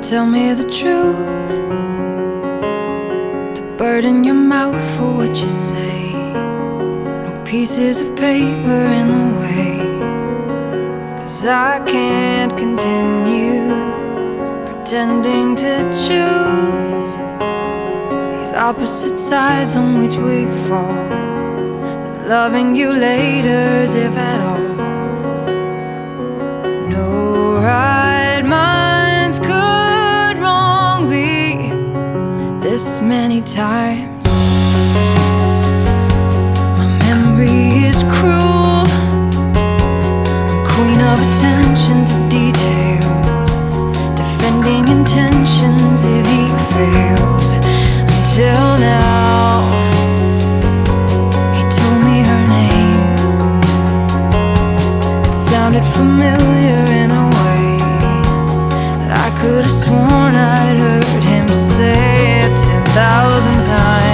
tell me the truth, to burden your mouth for what you say. No pieces of paper in the way, 'cause I can't continue pretending to choose these opposite sides on which we fall. Then loving you later, if at all. No right minds could wrong be this many times. My memory is cruel, I'm queen of attention to details, defending intentions if he fails. Until now, he told me her name. It sounded familiar in a way that I could have sworn I'd heard him say it 10,000 times.